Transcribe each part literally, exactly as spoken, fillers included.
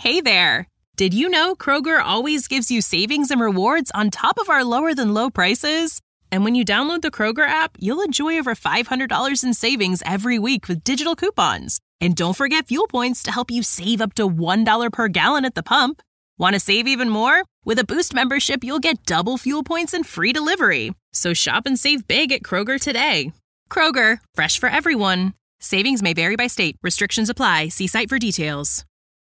Hey there! Did you know Kroger always gives you savings and rewards on top of our lower-than-low prices? And when you download the Kroger app, you'll enjoy over five hundred dollars in savings every week with digital coupons. And don't forget fuel points to help you save up to one dollar per gallon at the pump. Want to save even more? With a Boost membership, you'll get double fuel points and free delivery. So shop and save big at Kroger today. Kroger, fresh for everyone. Savings may vary by state. Restrictions apply. See site for details.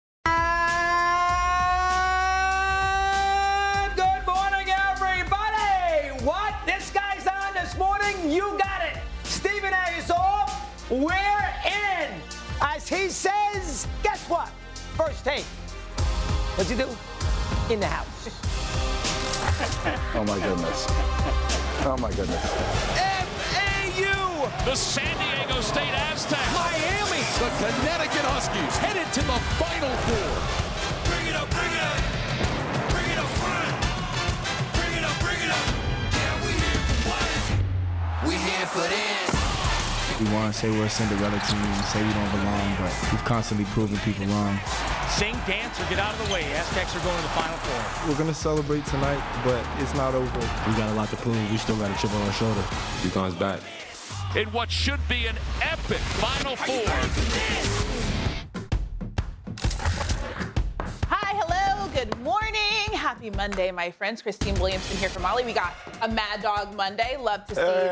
Good morning, everybody. What? This guy's on this morning? You got it. Stephen A is off. We're in. As he says, guess what? First take. What'd you do? In the house. Oh, my goodness. Oh, my goodness. F A U! The San Diego State Aztecs. Miami! The Connecticut Huskies headed to the Final Four. Bring it up, bring it up. Bring it up front. Bring it up, bring it up. Yeah, we here for what? We here for this. We want to say we're a Cinderella team, say we don't belong, but we've constantly proven people wrong. Sing, dance, or get out of the way. Aztecs are going to the Final Four. We're going to celebrate tonight, but it's not over. We got a lot to prove. We still got a chip on our shoulder. UConn's back. In what should be an epic Final Four. Hi, hello, good morning. Happy Monday, my friends. Christine Williamson here from Molly. We got a Mad Dog Monday. Love to see hey.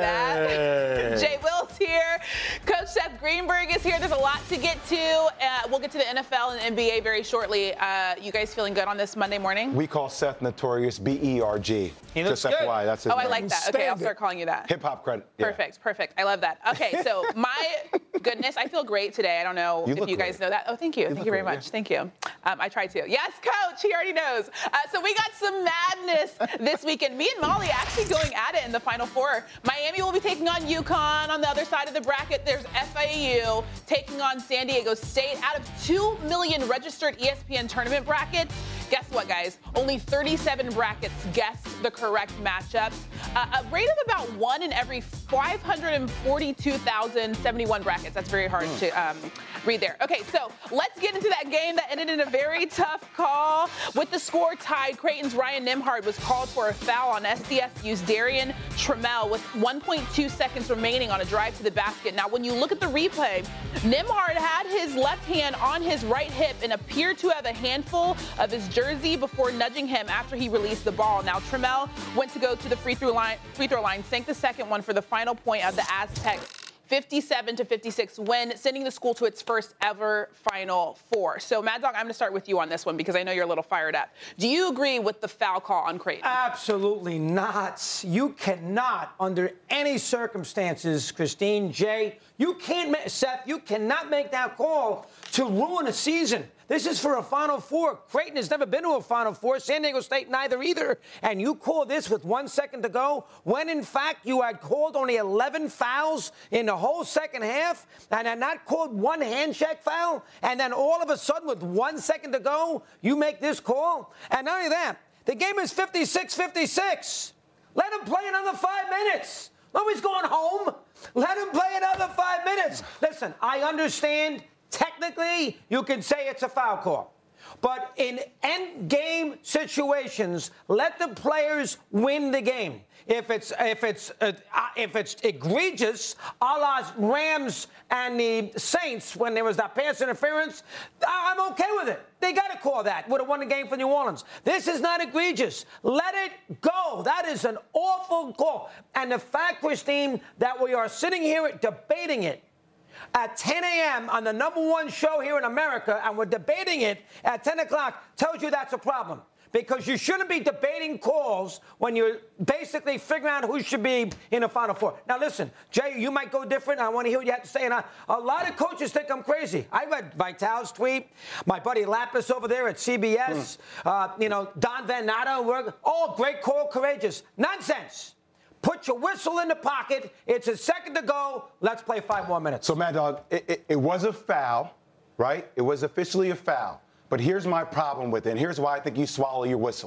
that. Jay Will's here. Coach Seth Greenberg is here. There's a lot to get to. Uh, we'll get to the N F L and N B A very shortly. Uh, you guys feeling good on this Monday morning? We call Seth Notorious B E R G. He looks Just good. F Y I, that's his Oh, name. I like that. Okay, I'll start calling you that. Hip hop credit. Yeah. Perfect, perfect. I love that. Okay, so my goodness, I feel great today. I don't know you if you guys great. know that. Oh, thank you. you thank you very great, much. yeah. Thank you. Um, I tried to. Yes, Coach. He already knows. Uh, so we got some madness this weekend. Me and Molly actually going at it in the Final Four. Miami will be taking on UConn. On the other side of the bracket, there's F A U taking on San Diego State. Out of two million registered E S P N tournament brackets, guess what, guys? Only thirty-seven brackets guessed the correct matchups. Uh, a rate of about one in every five hundred forty-two thousand seventy-one brackets. That's very hard to um, read there. Okay, so let's get into that game that ended in a very tough call. With the score tied, Creighton's Ryan Nembhard was called for a foul on S D S U's Darian Trammell with one point two seconds remaining on a drive to the basket. Now, when you look at the replay, Nembhard had his left hand on his right hip and appeared to have a handful of his jersey before nudging him after he released the ball. Now, Trammell went to go to the free throw line, free throw line, sank the second one for the final point of the Aztecs. fifty-seven to fifty-six win, sending the school to its first ever Final Four. So, Mad Dog, I'm going to start with you on this one because I know you're a little fired up. Do you agree with the foul call on Creighton? Absolutely not. You cannot, under any circumstances, Christine, Jay, you can't, ma- Seth, you cannot make that call to ruin a season. This is for a Final Four. Creighton has never been to a Final Four. San Diego State neither either. And you call this with one second to go, when in fact you had called only eleven fouls in the whole second half and had not called one handshake foul. And then all of a sudden with one second to go, you make this call. And not only that, the game is fifty-six fifty-six. Let him play another five minutes. Nobody's going home. Let him play another five minutes. Listen, I understand. Technically, you can say it's a foul call. But in end game situations, let the players win the game. If it's if it's uh, if it's egregious, a la Rams and the Saints when there was that pass interference, I'm okay with it. They got to call that. Would have won the game for New Orleans. This is not egregious. Let it go. That is an awful call. And the fact, Christine, that we are sitting here debating it at ten a.m. on the number one show here in America, and we're debating it at ten o'clock, tells you that's a problem. Because you shouldn't be debating calls when you're basically figuring out who should be in the Final Four. Now, listen, Jay, you might go different. I want to hear what you have to say. And I, a lot of coaches think I'm crazy. I read Vitale's tweet. My buddy Lapis over there at C B S. Mm. Uh, you know, Don Van Natta. We're all great call, courageous. Nonsense. Put your whistle in the pocket. It's a second to go. Let's play five more minutes. So, Mad Dog, it, it, it was a foul, right? It was officially a foul. But here's my problem with it, and here's why I think you swallow your whistle.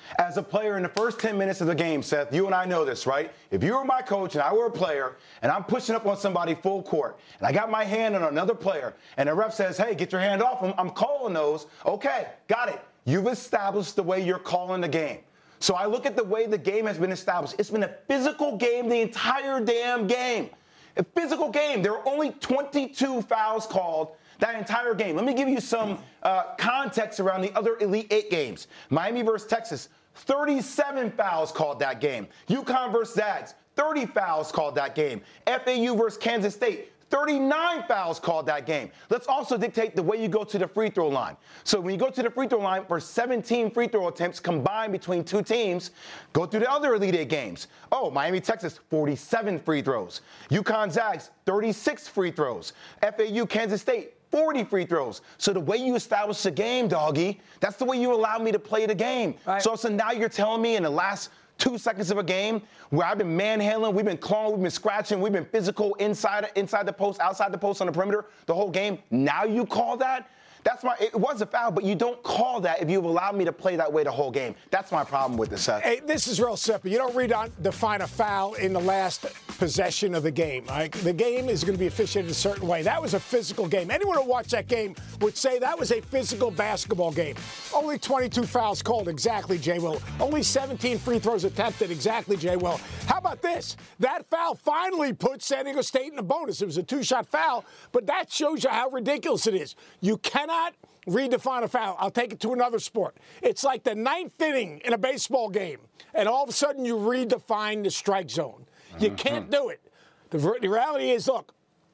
As a player in the first ten minutes of the game, Seth, you and I know this, right? If you were my coach and I were a player and I'm pushing up on somebody full court and I got my hand on another player and the ref says, hey, get your hand off him, I'm calling those. Okay, got it. You've established the way you're calling the game. So I look at the way the game has been established. It's been a physical game the entire damn game. A physical game. There were only twenty-two fouls called that entire game. Let me give you some uh, context around the other Elite Eight games. Miami versus Texas, thirty-seven fouls called that game. UConn versus Zags, thirty fouls called that game. F A U versus Kansas State, thirty-nine fouls called that game. Let's also dictate the way you go to the free throw line. So when you go to the free throw line for seventeen free throw attempts combined between two teams, go through the other Elite Eight games. Oh, Miami, Texas, forty-seven free throws. UConn Zags, thirty-six free throws. F A U, Kansas State, forty free throws. So the way you establish the game, doggy, that's the way you allow me to play the game. Right. So, so now you're telling me in the last two seconds of a game where I've been manhandling, we've been clawing, we've been scratching, we've been physical inside inside the post, outside the post on the perimeter the whole game. Now you call that? That's my, it was a foul, but you don't call that if you've allowed me to play that way the whole game. That's my problem with this, Seth. Hey, this is real simple. You don't read on, define a foul in the last possession of the game. Right? The game is going to be officiated a certain way. That was a physical game. Anyone who watched that game would say that was a physical basketball game. Only twenty-two fouls called, exactly, Jay Will. Only seventeen free throws attempted, exactly, Jay Will. How about this? That foul finally put San Diego State in the bonus. It was a two-shot foul, but that shows you how ridiculous it is. You cannot redefine a foul. I'll take it to another sport. It's like the ninth inning in a baseball game, and all of a sudden you redefine the strike zone. You can't do it. The, the reality is, look,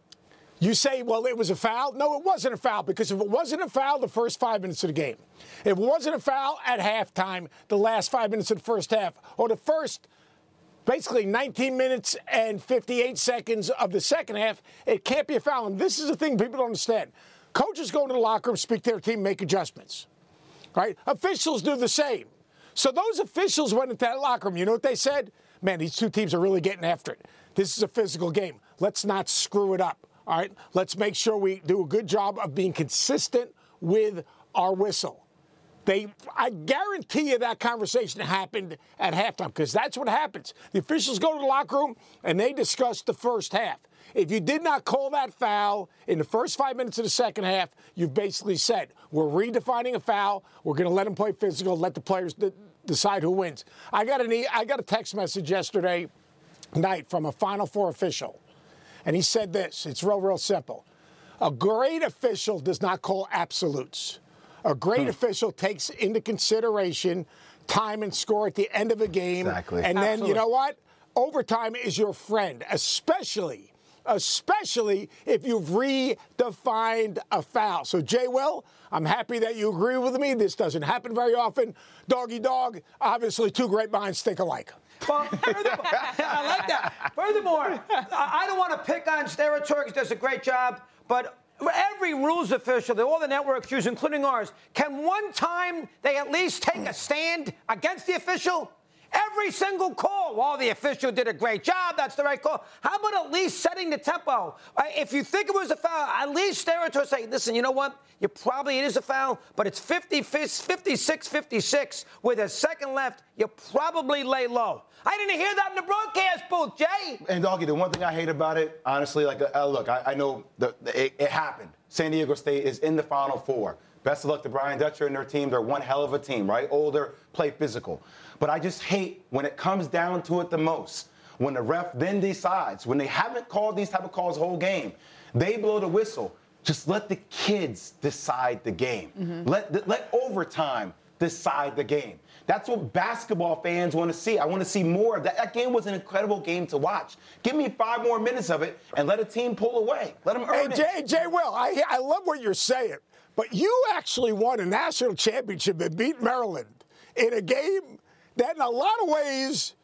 you say, well, it was a foul. No, it wasn't a foul, because if it wasn't a foul, the first five minutes of the game, if it wasn't a foul at halftime, the last five minutes of the first half, or the first basically nineteen minutes and fifty-eight seconds of the second half, it can't be a foul. And this is the thing people don't understand. Coaches go into the locker room, speak to their team, make adjustments, right? Officials do the same. So those officials went into that locker room. You know what they said? Man, these two teams are really getting after it. This is a physical game. Let's not screw it up, all right? Let's make sure we do a good job of being consistent with our whistle. They, I guarantee you that conversation happened at halftime, because that's what happens. The officials go to the locker room, and they discuss the first half. If you did not call that foul in the first five minutes of the second half, you've basically said, we're redefining a foul. We're going to let them play physical, let the players d- decide who wins. I got, an e- I got a text message yesterday night from a Final Four official, and he said this. It's real, real simple. A great official does not call absolutes. A great hmm. official takes into consideration time and score at the end of a game. Exactly. And then, Absolutely. you know what? Overtime is your friend, especially especially if you've redefined a foul. So, Jay Will, I'm happy that you agree with me. This doesn't happen very often. Doggy dog, obviously two great minds think alike. Well, furthermore, I like that. Furthermore, I don't want to pick on Stereotorx, does a great job, but every rules official that all the networks use, including ours, can one time they at least take a stand against the official? Every single call, well, the official did a great job, that's the right call. How about at least setting the tempo? Uh, if you think it was a foul, at least stare to say, listen, you know what? You probably, it is a foul, but it's fifty, fifty-six fifty-six with a second left. You probably lay low. I didn't hear that in the broadcast booth, Jay. And, Doggy, the one thing I hate about it, honestly, like, uh, look, I, I know the, the, it, it happened. San Diego State is in the Final Four. Best of luck to Brian Dutcher and their team. They're one hell of a team, right? Older, play physical. But I just hate when it comes down to it the most, when the ref then decides, when they haven't called these type of calls the whole game, they blow the whistle. Just let the kids decide the game. Mm-hmm. Let, let overtime decide the game. That's what basketball fans want to see. I want to see more of that. That game was an incredible game to watch. Give me five more minutes of it and let a team pull away. Let them earn hey, it. Jay, Jay Will, I, I love what you're saying, but you actually won a national championship and beat Maryland in a game that in a lot of ways,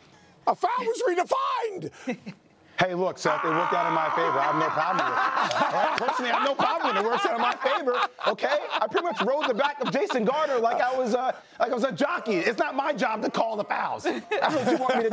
a foul was redefined. Hey, look, Seth, it worked out in my favor. I have no problem with it. All right? Personally, I have no problem with it. It works out in my favor, okay? I pretty much rode the back of Jason Gardner like I was uh, like I was a jockey. It's not my job to call the fouls. That's what you want me to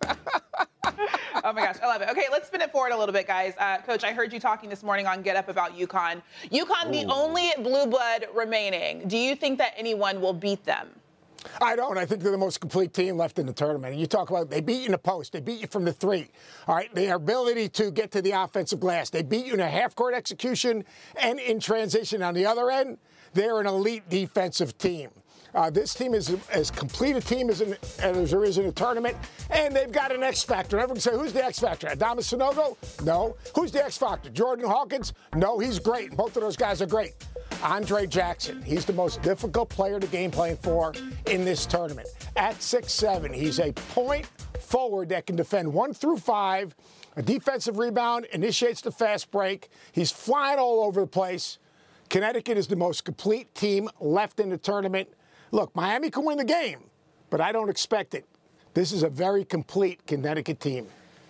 do. Oh, my gosh. I love it. Okay, let's spin it forward a little bit, guys. Uh, Coach, I heard you talking this morning on Get Up about UConn. UConn, Ooh. the only blue blood remaining. Do you think that anyone will beat them? I don't. I think they're the most complete team left in the tournament. And you talk about they beat you in the post. They beat you from the three. All right, their ability to get to the offensive glass. They beat you in a half-court execution and in transition. On the other end, they're an elite defensive team. Uh, this team is as complete a team as, in, as there is in a tournament, and they've got an X factor. Everyone can say, who's the X factor? Adama Sanogo? No. Who's the X factor? Jordan Hawkins? No, he's great. Both of those guys are great. Andre Jackson, he's the most difficult player to game plan for in this tournament. At six seven, he's a point forward that can defend one through five, a defensive rebound, initiates the fast break. He's flying all over the place. Connecticut is the most complete team left in the tournament. Look, Miami can win the game, but I don't expect it. This is a very complete Connecticut team.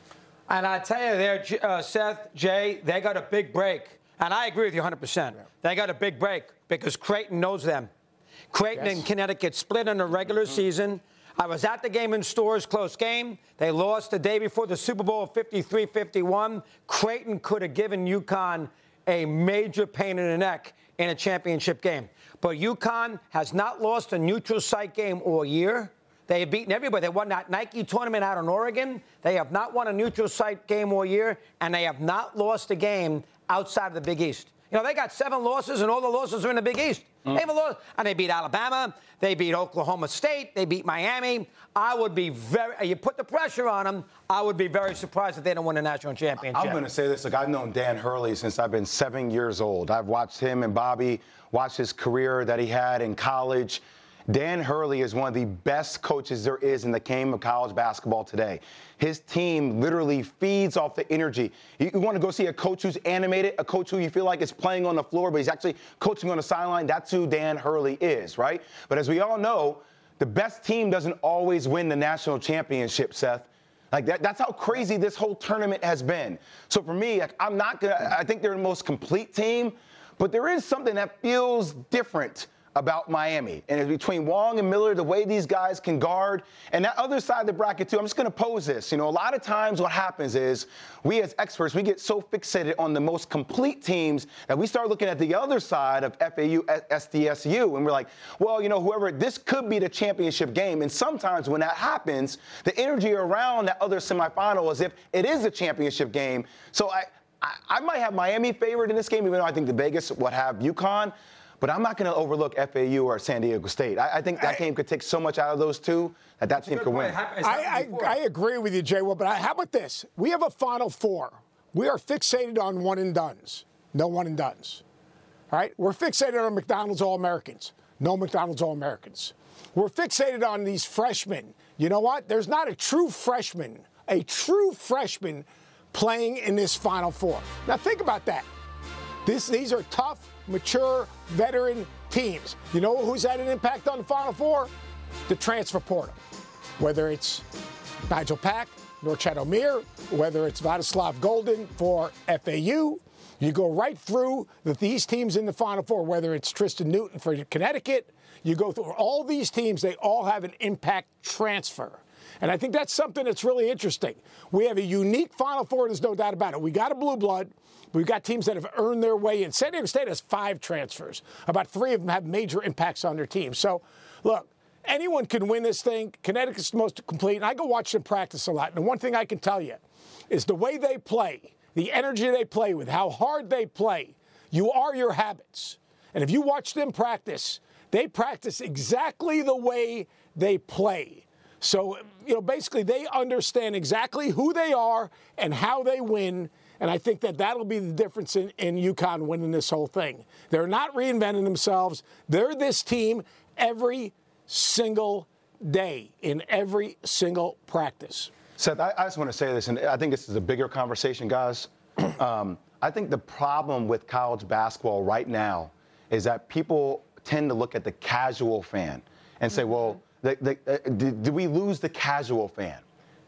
And I tell you there, uh, Seth, Jay, they got a big break. And I agree with you one hundred percent. Yeah. They got a big break because Creighton knows them. Creighton yes. and Connecticut split in the regular mm-hmm. season. I was at the game in Stores, close game. They lost the day before the Super Bowl, fifty-three fifty-one. Creighton could have given UConn a major pain in the neck in a championship game. But UConn has not lost a neutral site game all year. They have beaten everybody. They won that Nike tournament out in Oregon. They have not won a neutral site game all year, and they have not lost a game outside of the Big East. You know, they got seven losses, and all the losses are in the Big East. Mm. They haven't lost. And they beat Alabama. They beat Oklahoma State. They beat Miami. I would be very, you put the pressure on them, I would be very surprised if they don't win a national championship. I'm going to say this. Look, I've known Dan Hurley since I've been seven years old. I've watched him and Bobby, watch his career that he had in college. Dan Hurley is one of the best coaches there is in the game of college basketball today. His team literally feeds off the energy. You, you want to go see a coach who's animated, a coach who you feel like is playing on the floor, but he's actually coaching on the sideline. That's who Dan Hurley is, right? But as we all know, the best team doesn't always win the national championship, Seth. Like that, that's how crazy this whole tournament has been. So for me, like, I'm not going to, I think they're the most complete team, but there is something that feels different about Miami. And it's between Wong and Miller, the way these guys can guard. And that other side of the bracket, too, I'm just going to pose this. You know, a lot of times what happens is we as experts, we get so fixated on the most complete teams that we start looking at the other side of F A U, S D S U, and we're like, well, you know, whoever, this could be the championship game. And sometimes when that happens, the energy around that other semifinal is if it is a championship game. So I, I, I might have Miami favored in this game, even though I think the Vegas would have UConn. But I'm not going to overlook F A U or San Diego State. I, I think that I, game could take so much out of those two that that team could win. I, I, I agree with you, Jay. Well, but I, how about this? We have a Final Four. We are fixated on one and dones. No one and dones. All right? We're fixated on McDonald's All-Americans. No McDonald's All-Americans. We're fixated on these freshmen. You know what? There's not a true freshman, a true freshman playing in this Final Four. Now, think about that. This, these are tough, mature, veteran teams. You know who's had an impact on the Final Four? The transfer portal. Whether it's Nigel Pack, Norchad Omier, whether it's Vladislav Golden for F A U, you go right through the, these teams in the Final Four, whether it's Tristan Newton for Connecticut, you go through all these teams, they all have an impact transfer. And I think that's something that's really interesting. We have a unique Final Four, there's no doubt about it. We got a blue blood. We've got teams that have earned their way in. San Diego State has five transfers. About three of them have major impacts on their team. So, look, anyone can win this thing. Connecticut's the most complete. And I go watch them practice a lot. And one thing I can tell you is the way they play, the energy they play with, how hard they play, you are your habits. And if you watch them practice, they practice exactly the way they play. So, you know, basically they understand exactly who they are and how they win. And I think that that'll be the difference in, in UConn winning this whole thing. They're not reinventing themselves. They're this team every single day in every single practice. Seth, I, I just want to say this, and I think this is a bigger conversation, guys. um, I think the problem with college basketball right now is that people tend to look at the casual fan and say, mm-hmm. well, the, the, uh, did, did we lose the casual fan?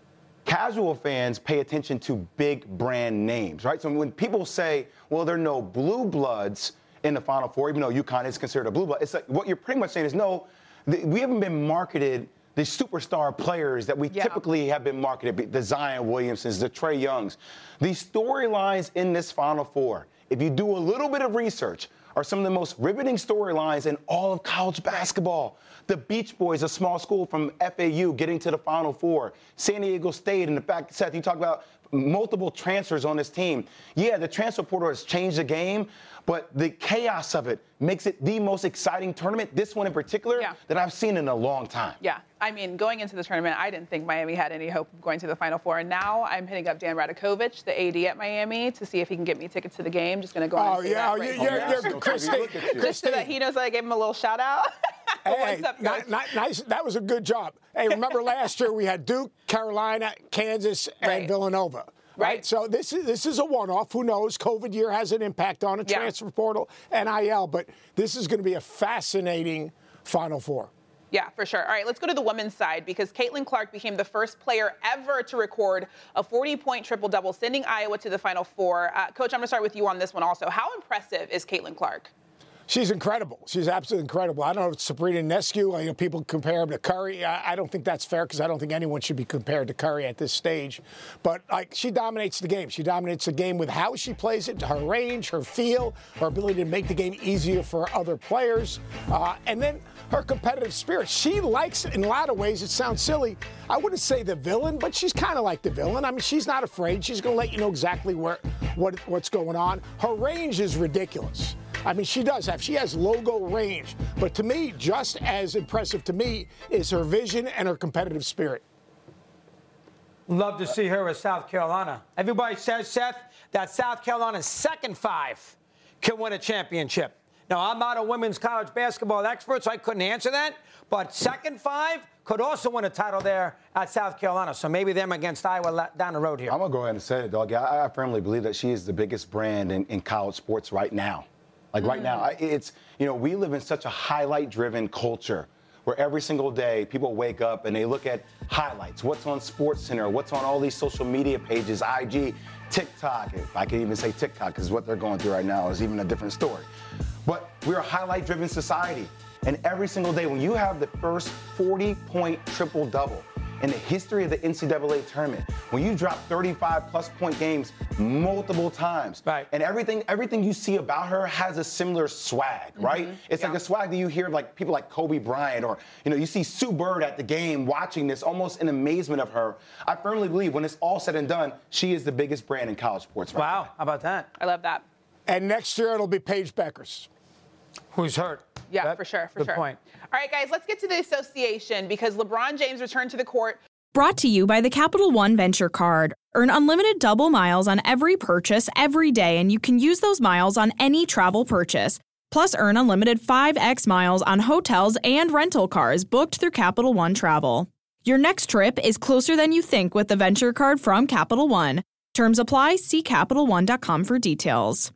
Casual fans pay attention to big brand names, right? So when people say, well, there are no blue bloods in the Final Four, even though UConn is considered a blue blood, it's like what you're pretty much saying is, no, the, we haven't been marketed the superstar players that we yeah. typically have been marketed, the Zion Williamsons, the Trae Youngs. These storylines in this Final Four, if you do a little bit of research, are some of the most riveting storylines in all of college basketball. The Beach Boys, a small school from F A U, getting to the Final Four. San Diego State, and the fact, Seth, you talk about multiple transfers on this team. Yeah, the transfer portal has changed the game, but the chaos of it makes it the most exciting tournament, this one in particular, yeah. that I've seen in a long time. Yeah, I mean, going into the tournament, I didn't think Miami had any hope of going to the Final Four, and now I'm hitting up Dan Radakovich, the A D at Miami, to see if he can get me tickets to the game. Just going to go on oh, and say yeah, that oh, right you're, now. you're, you're Christine. Just so that he knows that I gave him a little shout-out. Hey, What's up, not, not, nice. That was a good job. Hey, remember last year we had Duke, Carolina, Kansas, and right. Villanova. Right. right. So this is this is a one-off. Who knows? COVID year has an impact on a yeah. transfer portal, N I L. But this is going to be a fascinating Final Four. Yeah, for sure. All right, let's go to the women's side because Caitlin Clark became the first player ever to record a forty-point triple-double, sending Iowa to the Final Four. Uh, Coach, I'm going to start with you on this one also. How impressive is Caitlin Clark? She's incredible. She's absolutely incredible. I don't know if Sabrina Ionescu, you know, people compare him to Curry. I, I don't think that's fair because I don't think anyone should be compared to Curry at this stage. But like, she dominates the game. She dominates the game with how she plays it, her range, her feel, her ability to make the game easier for other players, uh, and then her competitive spirit. She likes, in a lot of ways, it sounds silly, I wouldn't say the villain, but she's kind of like the villain. I mean, she's not afraid. She's going to let you know exactly where what what's going on. Her range is ridiculous. I mean, she does have, she has logo range. But to me, just as impressive to me is her vision and her competitive spirit. Love to see her with South Carolina. Everybody says, Seth, that South Carolina's second five can win a championship. Now, I'm not a women's college basketball expert, so I couldn't answer that. But second five could also win a title there at South Carolina. So maybe them against Iowa down the road here. I'm going to go ahead and say it, dog. I, I firmly believe that she is the biggest brand in, in college sports right now. Like right now, it's, you know, we live in such a highlight-driven culture where every single day people wake up and they look at highlights, what's on SportsCenter, what's on all these social media pages, I G, TikTok. If I can even say TikTok, because what they're going through right now is even a different story. But we're a highlight-driven society. And every single day, when you have the first forty-point triple-double in the history of the N C double A tournament, when you drop thirty-five plus point games multiple times, right. and everything everything you see about her has a similar swag, mm-hmm. right? It's yeah. like a swag that you hear like people like Kobe Bryant, or you know, you see Sue Bird at the game watching this, almost in amazement of her. I firmly believe when it's all said and done, she is the biggest brand in college sports right Wow, now. how about that? I love that. And next year it'll be Paige Beckers. Who's hurt? Yeah, that, for sure, for good sure. point. All right, guys, let's get to the association because LeBron James returned to the court. Brought to you by the Capital One Venture Card. Earn unlimited double miles on every purchase every day, and you can use those miles on any travel purchase. Plus, earn unlimited five X miles on hotels and rental cars booked through Capital One Travel. Your next trip is closer than you think with the Venture Card from Capital One. Terms apply. See Capital One dot com for details.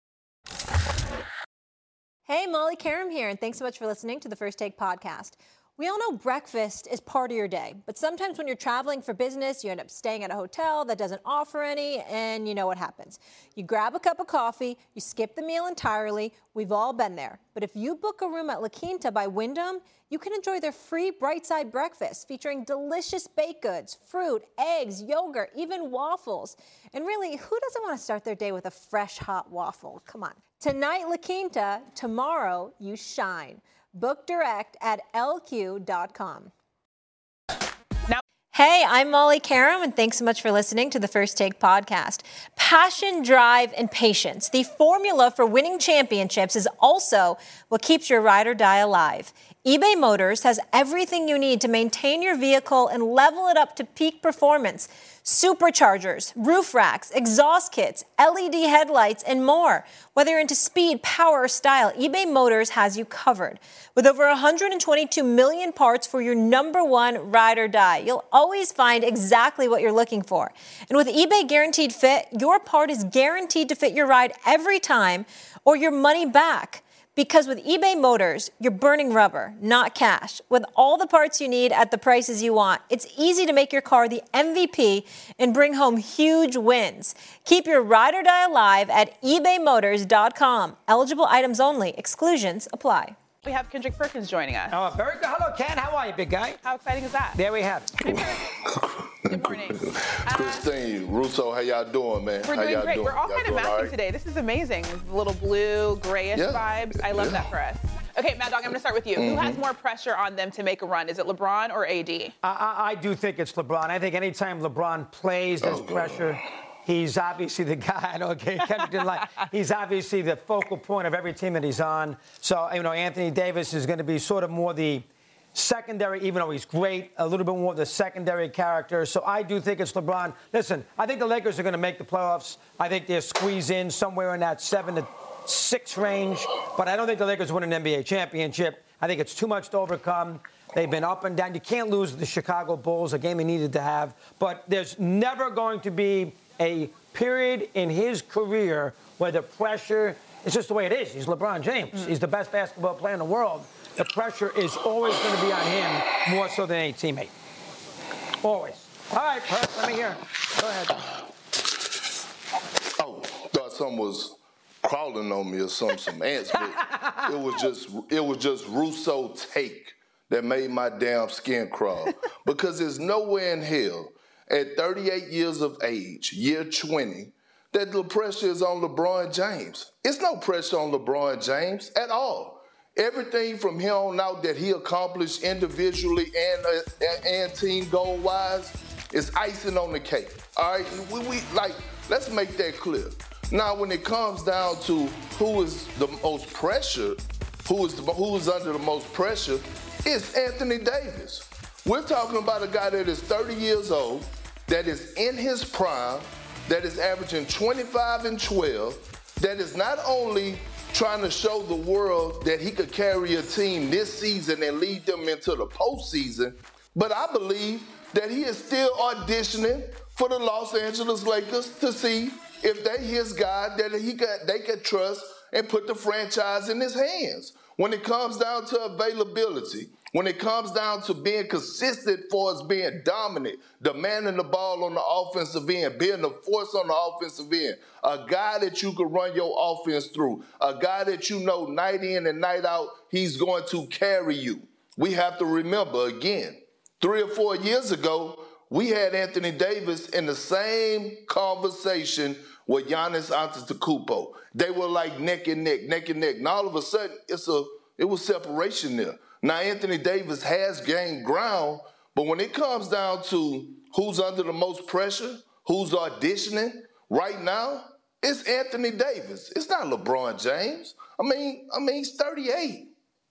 Hey, Molly Karam here, and thanks so much for listening to the First Take podcast. We all know breakfast is part of your day, but sometimes when you're traveling for business, you end up staying at a hotel that doesn't offer any, and you know what happens. You grab a cup of coffee, you skip the meal entirely. We've all been there. But if you book a room at La Quinta by Wyndham, you can enjoy their free Bright Side breakfast featuring delicious baked goods, fruit, eggs, yogurt, even waffles. And really, who doesn't want to start their day with a fresh, hot waffle? Come on. Tonight, La Quinta. Tomorrow, you shine. Book direct at L Q dot com. Now, hey, I'm Molly Karam, and thanks so much for listening to the First Take podcast. Passion, drive, and patience. The formula for winning championships is also what keeps your ride or die alive. eBay Motors has everything you need to maintain your vehicle and level it up to peak performance. Superchargers, roof racks, exhaust kits, L E D headlights, and more. Whether you're into speed, power, or style, eBay Motors has you covered. With over one hundred twenty-two million parts for your number one ride or die, you'll always find exactly what you're looking for. And with eBay Guaranteed Fit, your part is guaranteed to fit your ride every time or your money back. Because with eBay Motors, you're burning rubber, not cash. With all the parts you need at the prices you want, it's easy to make your car the M V P and bring home huge wins. Keep your ride or die alive at ebay motors dot com. Eligible items only. Exclusions apply. We have Kendrick Perkins joining us. Oh, very good. Hello, Ken. How are you, big guy? How exciting is that? There we have it. Good morning. Christine, uh, Russo, how y'all doing, man? We're how doing y'all great. Doing? We're all y'all kind of matching right? today. This is amazing. The little blue, grayish yeah. vibes. I love yeah. that for us. Okay, Mad Dog, I'm going to start with you. Mm-hmm. Who has more pressure on them to make a run? Is it LeBron or A D? I, I, I do think it's LeBron. I think anytime LeBron plays, there's oh, pressure. God. He's obviously the guy. I don't get didn't like. He's obviously the focal point of every team that he's on. So, you know, Anthony Davis is going to be sort of more the secondary, even though he's great, a little bit more of the secondary character. So I do think it's LeBron. Listen, I think the Lakers are going to make the playoffs. I think they'll squeeze in somewhere in that seven to six range. But I don't think the Lakers win an N B A championship. I think it's too much to overcome. They've been up and down. You can't lose the Chicago Bulls, a game they needed to have. But there's never going to be a period in his career where the pressure, it's just the way it is. He's LeBron James. Mm. He's the best basketball player in the world. The pressure is always going to be on him more so than any teammate. Always. All right, Perk, let me hear. Go ahead. Oh, thought something was crawling on me or some some ants, but it was just it was just Russo take that made my damn skin crawl. Because there's nowhere in hell at thirty-eight years of age, year twenty, that the pressure is on LeBron James. It's no pressure on LeBron James at all. Everything from here on out that he accomplished individually and uh, and team goal-wise is icing on the cake. All right, we, we like let's make that clear. Now, when it comes down to who is the most pressured, who is the, who is under the most pressure, it's Anthony Davis. We're talking about a guy that is thirty years old, that is in his prime, that is averaging twenty-five and twelve, that is not only trying to show the world that he could carry a team this season and lead them into the postseason, but I believe that he is still auditioning for the Los Angeles Lakers to see if they his guy that he could, they could trust and put the franchise in his hands. When it comes down to availability, when it comes down to being consistent for us being dominant, demanding the ball on the offensive end, being the force on the offensive end, a guy that you can run your offense through, a guy that you know night in and night out, he's going to carry you. We have to remember, again, three or four years ago, we had Anthony Davis in the same conversation with Giannis Antetokounmpo. They were like neck and neck, neck and neck. And all of a sudden, it's a it was separation there. Now, Anthony Davis has gained ground, but when it comes down to who's under the most pressure, who's auditioning right now, it's Anthony Davis. It's not LeBron James. I mean, I mean, he's thirty-eight.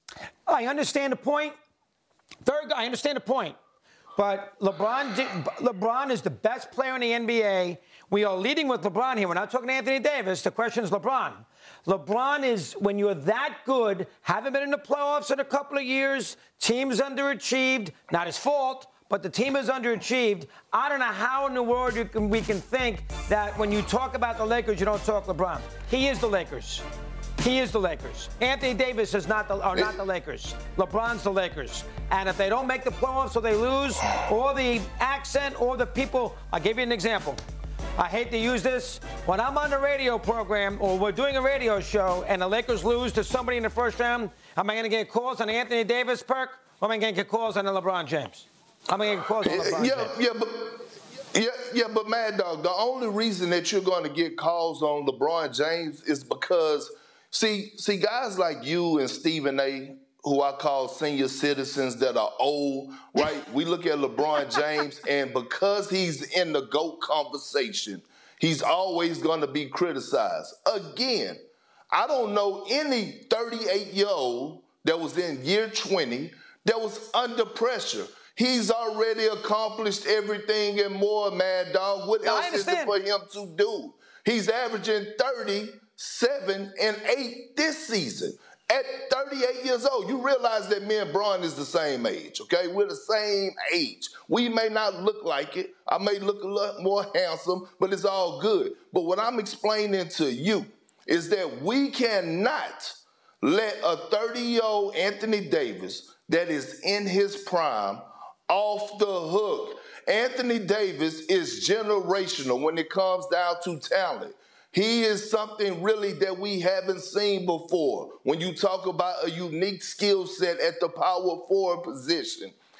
I understand the point. Third, I understand the point. But LeBron, LeBron is the best player in the N B A. We are leading with LeBron here. We're not talking Anthony Davis. The question is LeBron. LeBron is, when you're that good, haven't been in the playoffs in a couple of years, team's underachieved, not his fault, but the team is underachieved. I don't know how in the world you can, we can think that when you talk about the Lakers, you don't talk LeBron. He is the Lakers. He is the Lakers. Anthony Davis is not the, are not the Lakers. LeBron's the Lakers. And if they don't make the playoffs or they lose, or the accent or the people, I'll give you an example. I hate to use this. When I'm on the radio program or we're doing a radio show and the Lakers lose to somebody in the first round, am I going to get calls on Anthony Davis, Perk, or am I going to get calls on LeBron James? I'm going to get calls on LeBron yeah, James. Yeah, but, yeah, yeah, but Mad Dog, the only reason that you're going to get calls on LeBron James is because, see, see, guys like you and Stephen A., who I call senior citizens that are old, right? We look at LeBron James, and because he's in the GOAT conversation, he's always going to be criticized. Again, I don't know any thirty-eight-year-old that was in year twenty that was under pressure. He's already accomplished everything and more, Mad Dog. What No, else is it for him to do? He's averaging thirty-seven and eight this season. At thirty-eight years old, you realize that me and Bron is the same age, okay? We're the same age. We may not look like it. I may look a lot more handsome, but it's all good. But what I'm explaining to you is that we cannot let a thirty-year-old Anthony Davis that is in his prime off the hook. Anthony Davis is generational when it comes down to talent. He is something really that we haven't seen before. When you talk about a unique skill set at the power forward position,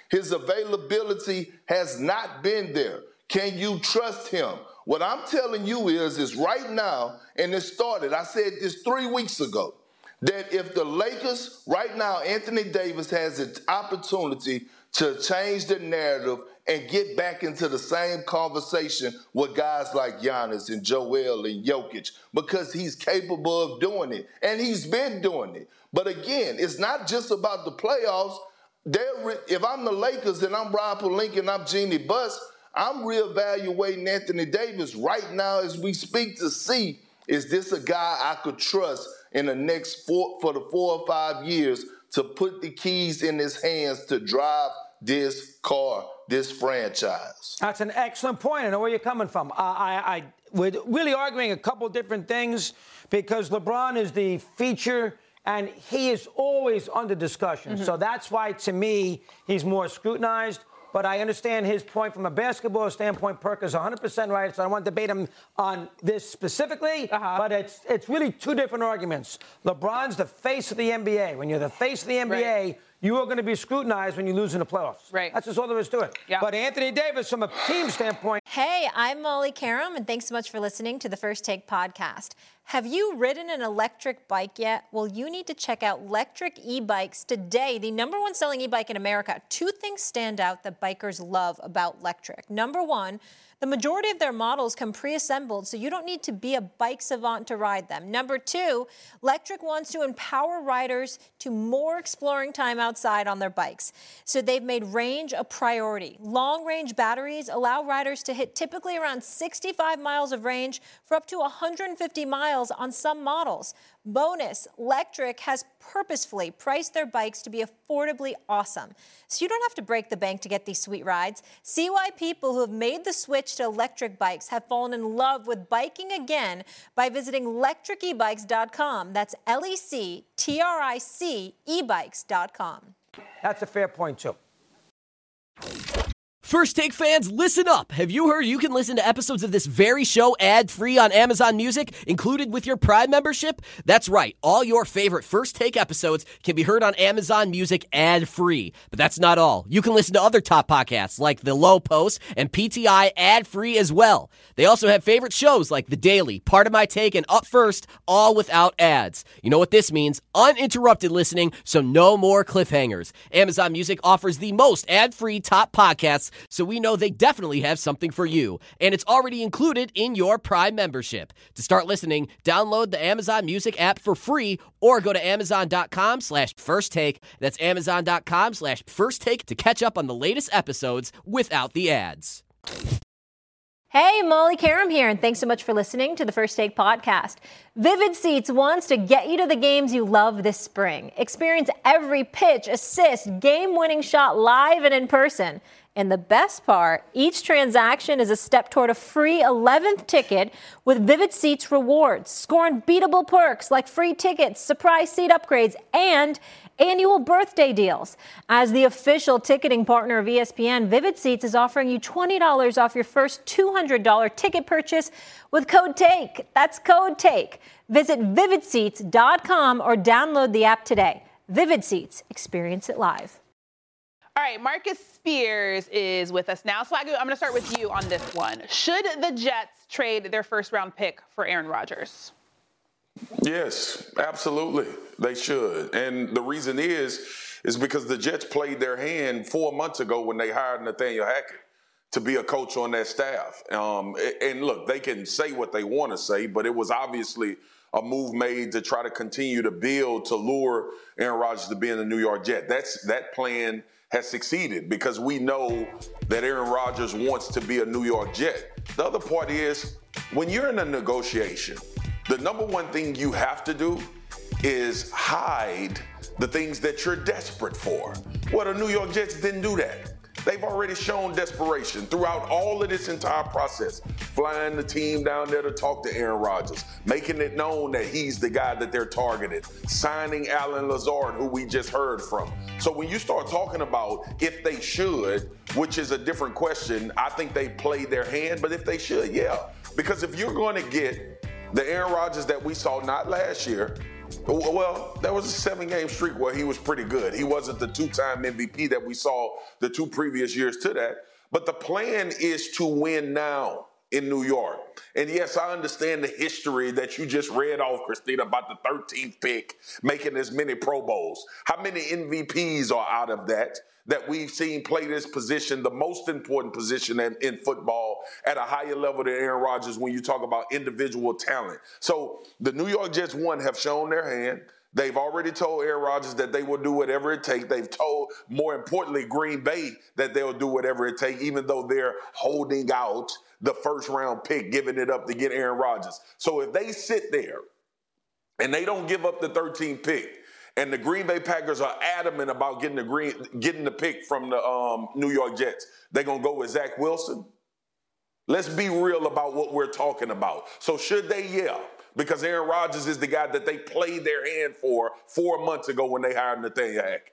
His availability has not been there. Can you trust him? What I'm telling you is, is right now, and it started, I said this three weeks ago, that if the Lakers, right now, Anthony Davis has an opportunity to change the narrative and get back into the same conversation with guys like Giannis and Joel and Jokic, because he's capable of doing it, and he's been doing it. But again, it's not just about the playoffs. They're, if I'm the Lakers and I'm Rob Pelinka and I'm Jeannie Buss, I'm reevaluating Anthony Davis right now as we speak to see, is this a guy I could trust in the next four, for the four or five years to put the keys in his hands to drive this car, this franchise? That's an excellent point. I know where you're coming from. Uh, I, I, we're really arguing a couple different things because LeBron is the feature and he is always under discussion. Mm-hmm. So that's why, to me, he's more scrutinized. But I understand his point from a basketball standpoint. Perk is one hundred percent right, so I don't want to debate him on this specifically. Uh-huh. But it's it's really two different arguments. LeBron's the face of the N B A. When you're the face of the N B A, right, you are going to be scrutinized when you lose in the playoffs. Right. That's just all there is to it. Yeah. But Anthony Davis, from a team standpoint. Hey, I'm Molly Karam, and thanks so much for listening to the First Take podcast. Have you ridden an electric bike yet? Well, you need to check out Lectric E-Bikes today, the number one selling e-bike in America. Two things stand out that bikers love about Lectric. Number one, the majority of their models come pre-assembled, so you don't need to be a bike savant to ride them. Number two, Lectric wants to empower riders to more exploring time outside on their bikes. So they've made range a priority. Long-range batteries allow riders to hit typically around sixty-five miles of range for up to one hundred fifty miles on some models. Bonus, Lectric has purposefully priced their bikes to be affordably awesome. So you don't have to break the bank to get these sweet rides. See why people who have made the switch to electric bikes have fallen in love with biking again by visiting lectric e bikes dot com. That's L E C T R I C e bikes dot com. That's a fair point, too. First Take fans, listen up. Have you heard you can listen to episodes of this very show ad-free on Amazon Music, included with your Prime membership? That's right. All your favorite First Take episodes can be heard on Amazon Music ad-free. But that's not all. You can listen to other top podcasts like The Low Post and P T I ad-free as well. They also have favorite shows like The Daily, Part of My Take, and Up First, all without ads. You know what this means? Uninterrupted listening, so no more cliffhangers. Amazon Music offers the most ad-free top podcasts, so we know they definitely have something for you. And it's already included in your Prime membership. To start listening, download the Amazon Music app for free or go to amazon.com slash first take. That's amazon.com slash first take to catch up on the latest episodes without the ads. Hey, Molly Karam here, and thanks so much for listening to the First Take podcast. Vivid Seats wants to get you to the games you love this spring. Experience every pitch, assist, game-winning shot live and in person. And the best part, each transaction is a step toward a free eleventh ticket with Vivid Seats rewards. Score unbeatable perks like free tickets, surprise seat upgrades, and annual birthday deals. As the official ticketing partner of E S P N, Vivid Seats is offering you twenty dollars off your first two hundred dollars ticket purchase with code TAKE. That's code TAKE. Visit vivid seats dot com or download the app today. Vivid Seats. Experience it live. All right, Marcus Spears is with us now. Swagoo, I'm going to start with you on this one. Should the Jets trade their first-round pick for Aaron Rodgers? Yes, absolutely. They should. And the reason is, is because the Jets played their hand four months ago when they hired Nathaniel Hackett to be a coach on that staff. Um, and look, they can say what they want to say, but it was obviously a move made to try to continue to build to lure Aaron Rodgers to being a New York Jet. That's that plan has succeeded because we know that Aaron Rodgers wants to be a New York Jet. The other part is when you're in a negotiation, the number one thing you have to do is hide the things that you're desperate for. Well, the New York Jets didn't do that. They've already shown desperation throughout all of this entire process, flying the team down there to talk to Aaron Rodgers, making it known that he's the guy that they're targeting, signing Allen Lazard, who we just heard from. So when you start talking about if they should, which is a different question, I think they played their hand, but if they should, yeah. Because if you're going to get the Aaron Rodgers that we saw not last year, Well, there was a seven-game streak where he was pretty good. He wasn't the two-time M V P that we saw the two previous years to that. But the plan is to win now in New York. And yes, I understand the history that you just read off, Christina, about the thirteenth pick making as many Pro Bowls. How many M V Ps are out of that that we've seen play this position, the most important position in, in football at a higher level than Aaron Rodgers when you talk about individual talent? So the New York Jets, one, have shown their hand. They've already told Aaron Rodgers that they will do whatever it takes. They've told, more importantly, Green Bay that they'll do whatever it takes, even though they're holding out the first-round pick, giving it up to get Aaron Rodgers. So if they sit there and they don't give up the thirteenth pick, and the Green Bay Packers are adamant about getting the green, getting the pick from the um, New York Jets, they're going to go with Zach Wilson? Let's be real about what we're talking about. So should they? Yeah. Because Aaron Rodgers is the guy that they played their hand for four months ago when they hired Nathaniel Hackett.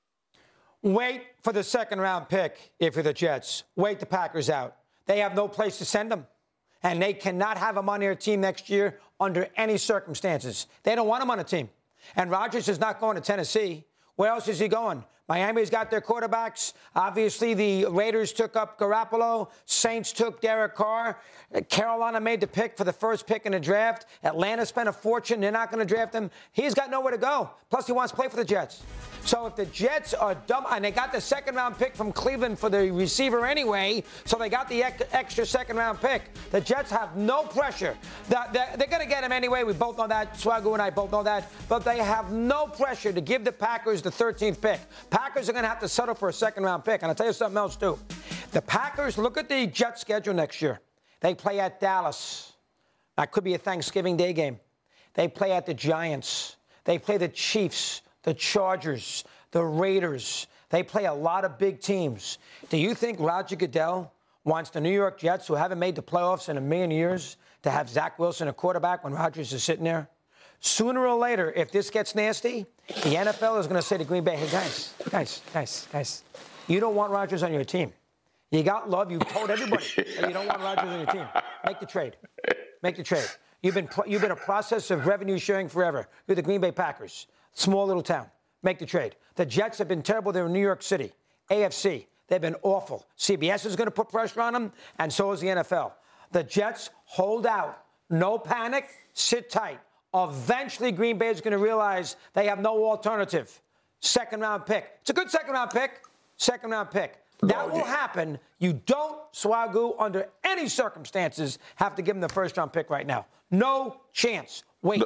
Wait for the second-round pick if you're the Jets. Wait the Packers out. They have no place to send them, and they cannot have him on their team next year under any circumstances. They don't want him on the team. And Rodgers is not going to Tennessee. Where else is he going? Miami's got their quarterbacks. Obviously, the Raiders took up Garoppolo. Saints took Derek Carr. Carolina made the pick for the first pick in the draft. Atlanta spent a fortune. They're not going to draft him. He's got nowhere to go. Plus, he wants to play for the Jets. So if the Jets are dumb, and they got the second-round pick from Cleveland for the receiver anyway, so they got the extra second-round pick, the Jets have no pressure. They're, they're going to get him anyway. We both know that. Swagoo and I both know that. But they have no pressure to give the Packers the thirteenth pick. Packers are going to have to settle for a second-round pick. And I'll tell you something else, too. The Packers, look at the Jets' schedule next year. They play at Dallas. That could be a Thanksgiving Day game. They play at the Giants. They play the Chiefs, the Chargers, the Raiders. They play a lot of big teams. Do you think Roger Goodell wants the New York Jets, who haven't made the playoffs in a million years, to have Zach Wilson a quarterback when Rodgers is sitting there? Sooner or later, if this gets nasty, the N F L is going to say to Green Bay, hey, guys, guys, guys, guys, you don't want Rodgers on your team. You got love. You've told everybody that you don't want Rodgers on your team. Make the trade. Make the trade. You've been you've been a process of revenue sharing forever. You're the Green Bay Packers, small little town. Make the trade. The Jets have been terrible. They're in New York City. A F C, they've been awful. C B S is going to put pressure on them, and so is the N F L. The Jets hold out. No panic. Sit tight. Eventually, Green Bay is going to realize they have no alternative. Second-round pick. It's a good second-round pick. Second-round pick. That will happen. You don't, Swagoo, under any circumstances, have to give him the first-round pick right now. No chance. Wait.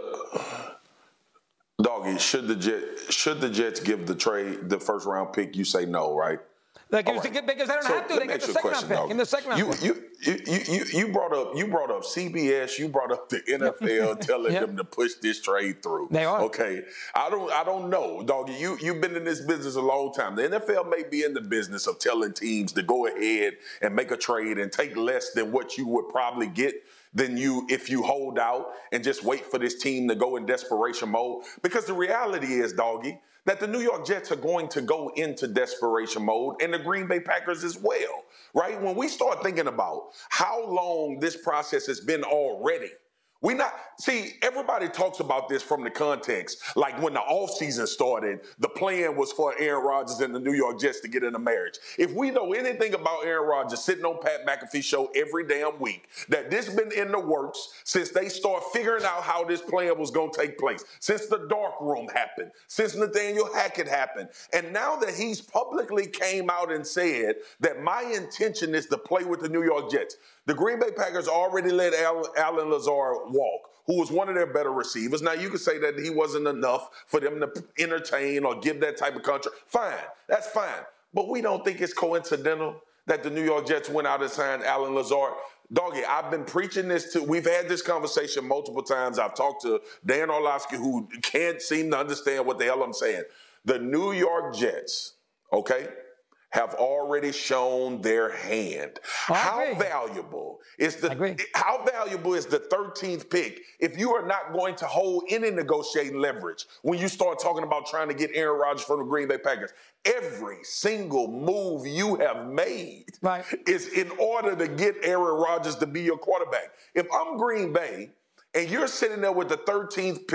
Doggy, should the Jets should the Jets give the trade the first-round pick? You say no, right? Like, right. Because they don't so have to. They get the second-round pick. In the second-round you, pick. You, you, you, you brought up you brought up C B S. You brought up the N F L telling yep. them to push this trade through. They are. Okay. I don't I don't know, Doggy. You you've been in this business a long time. The N F L may be in the business of telling teams to go ahead and make a trade and take less than what you would probably get than you if you hold out and just wait for this team to go in desperation mode. Because the reality is, Doggy, that the New York Jets are going to go into desperation mode, and the Green Bay Packers as well, right? When we start thinking about how long this process has been already, we not see everybody talks about this from the context. Like when the offseason started, the plan was for Aaron Rodgers and the New York Jets to get in a marriage. If we know anything about Aaron Rodgers sitting on Pat McAfee's show every damn week, that this been in the works since they start figuring out how this plan was going to take place, since the dark room happened, since Nathaniel Hackett happened, and now that he's publicly came out and said that my intention is to play with the New York Jets. The Green Bay Packers already let Allen, Allen Lazard walk, who was one of their better receivers. Now, you could say that he wasn't enough for them to entertain or give that type of contract. Fine. That's fine. But we don't think it's coincidental that the New York Jets went out and signed Allen Lazard. Doggy, I've been preaching this to, we've had this conversation multiple times. I've talked to Dan Orlovsky, who can't seem to understand what the hell I'm saying. The New York Jets, okay, have already shown their hand. How valuable is the how valuable is the thirteenth pick if you are not going to hold any negotiating leverage when you start talking about trying to get Aaron Rodgers from the Green Bay Packers? Every single move you have made right. is in order to get Aaron Rodgers to be your quarterback. If I'm Green Bay and you're sitting there with the thirteenth pick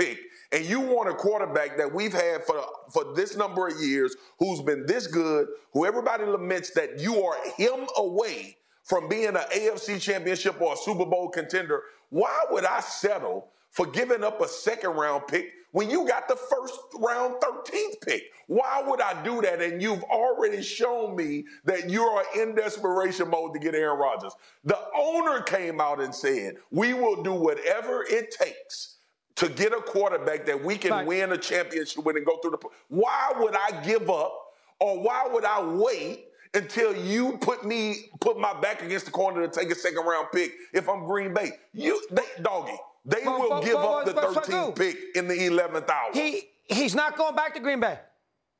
and you want a quarterback that we've had for, for this number of years, who's been this good, who everybody laments that you are him away from being an A F C championship or a Super Bowl contender, why would I settle for giving up a second round pick when you got the first round thirteenth pick? Why would I do that? And you've already shown me that you are in desperation mode to get Aaron Rodgers. The owner came out and said, we will do whatever it takes to get a quarterback that we can right. win a championship with and go through the. Why would I give up, or why would I wait until you put me put my back against the corner to take a second round pick if I'm Green Bay? You, they, doggy, they but, will but, give but, up the but, thirteenth pick in the eleventh hour. He he's not going back to Green Bay.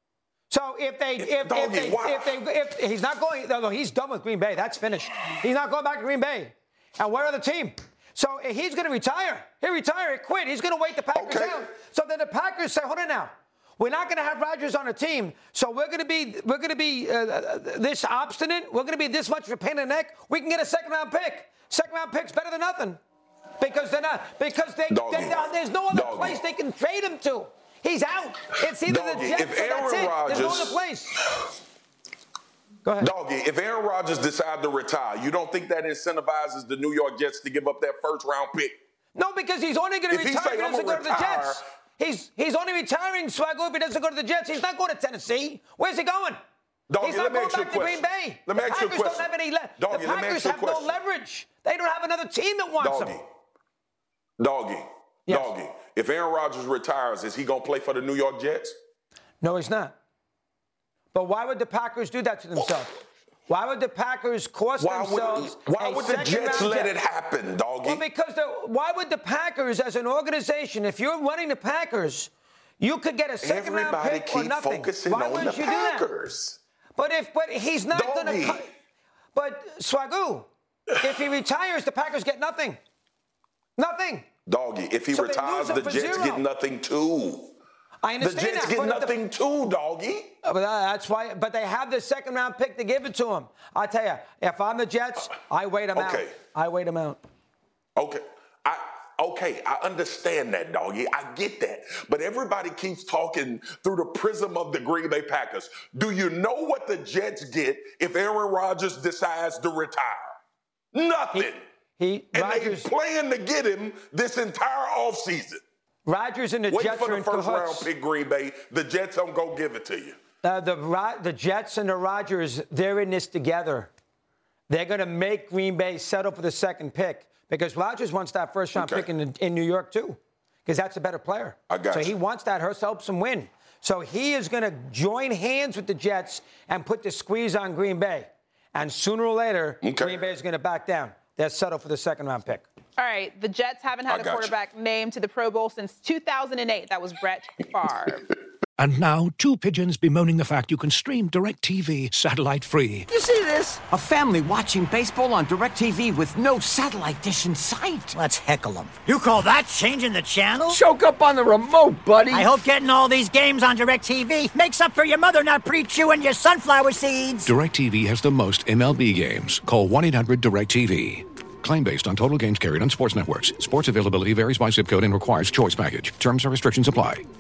So if they if, if, doggy, if they if they if he's not going, no, no, he's done with Green Bay. That's finished. He's not going back to Green Bay. And what other team? So he's going to retire. He'll retire. He quit. He's going to wait the Packers okay. out. So then the Packers say, hold on now. We're not going to have Rodgers on a team, so we're going to be we're going to be uh, this obstinate. We're going to be this much of a pain in the neck. We can get a second round pick. Second round pick's better than nothing, because they're not because they, they there's no other Doggy. place they can trade him to. He's out. It's either Doggy. the Jets if or Aaron that's it. Rodgers, there's no other place. Go ahead. Doggy, if Aaron Rodgers decides to retire, you don't think that incentivizes the New York Jets to give up that first round pick? No, because he's only going to retire. He doesn't go to the Jets. He's he's only retiring, Swagoo, if he doesn't go to the Jets. He's not going to Tennessee. Where's he going? Doggy, he's not going back to Green Bay. Let me the ask you a Packers question. don't have any le- Doggy, the let me Packers ask you a have question. no leverage. They don't have another team that wants Doggy. them. Doggy. Yes. Doggy. If Aaron Rodgers retires, is he going to play for the New York Jets? No, he's not. But why would the Packers do that to themselves? Why would the Packers cost why themselves would, Why a would the Jets let jet? it happen, Doggy? Well, because the, why would the Packers, as an organization, if you're running the Packers, you could get a second Everybody round pick or nothing. Focusing why on wouldn't the you Packers. do that? But if but he's not going to cut. But Swagoo, if he retires, the Packers get nothing. Nothing. Doggy, if he so retires, the Jets zero. get nothing too. I understand the Jets that, get but nothing the, too, Doggy. But that's why. But they have the second round pick to give it to him. I tell you, if I'm the Jets, I wait him okay. out. I wait him out. Okay. I okay. I understand that, Doggy. I get that. But everybody keeps talking through the prism of the Green Bay Packers. Do you know what the Jets get if Aaron Rodgers decides to retire? Nothing. He, he and Rodgers, they plan to get him this entire offseason. Rodgers and the Wait Jets for are the in first cahoots. round pick, Green Bay. The Jets don't go give it to you. Uh, the the Jets and the Rodgers, they're in this together. They're going to make Green Bay settle for the second pick because Rodgers wants that first round okay. pick in, in New York too, because that's a better player. I got so you. he wants that. Hurst helps him win. So he is going to join hands with the Jets and put the squeeze on Green Bay. And sooner or later, okay. Green Bay is going to back down. They'll settle for the second round pick. All right, the Jets haven't had a quarterback you. named to the Pro Bowl since two thousand eight. That was Brett Favre. And now, two pigeons bemoaning the fact you can stream DirecTV satellite-free. You see this? A family watching baseball on DirecTV with no satellite dish in sight. Let's heckle them. You call that changing the channel? Choke up on the remote, buddy. I hope getting all these games on DirecTV makes up for your mother not pre-chewing your sunflower seeds. DirecTV has the most M L B games. Call one eight hundred direct T V. Claim based on total games carried on sports networks. Sports availability varies by zip code and requires choice package. Terms and restrictions apply.